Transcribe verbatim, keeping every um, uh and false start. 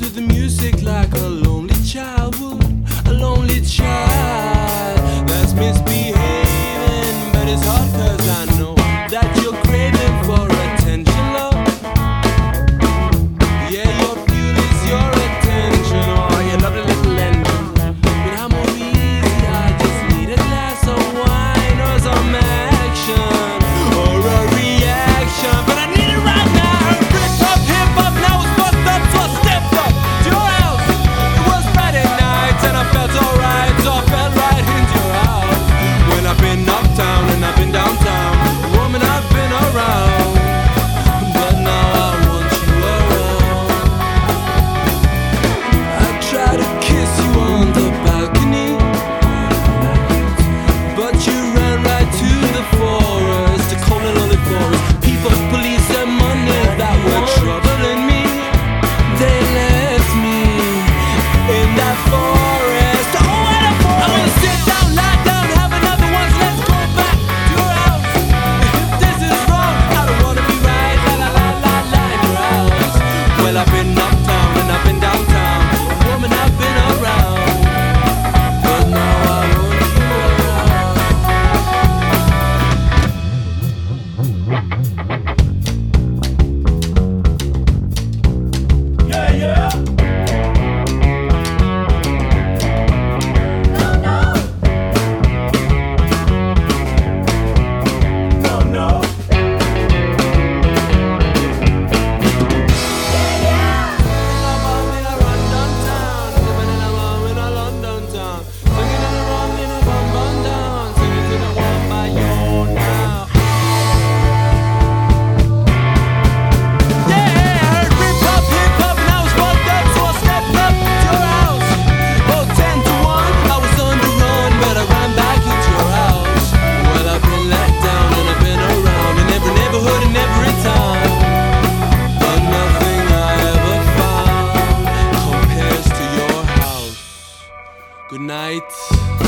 the music like a lonely childhood, a lonely child that's misbehaving. But it's hard cause I know that you're craving for attention, love. Yeah, your fuel is your attention. Oh, you lovely little engine. But I'm more easy, I just need a glass of wine or some action or a reaction. But I need it right now. Rip up, hip hop, now it's fucked up, so I stepped up to your house. It was Friday night and I felt alright, so I fell right into your house. When I've been uptown and I've been downtown, woman, I've been around, but now I want you around. I tried to kiss you on the balcony, but you ran right to the forest, the cold and lonely forest. People, police, and money that were troubling me, they left me in that forest. Oh, what a forest! I'm gonna sit down, lie down, have another one, so let's go back to your house. If this is wrong, I don't wanna be right, la la la la la in your house. Well, I've been uptown and I've been downtown, woman, I've been around, but now I want you around. Yeah, yeah. No, no. Good night.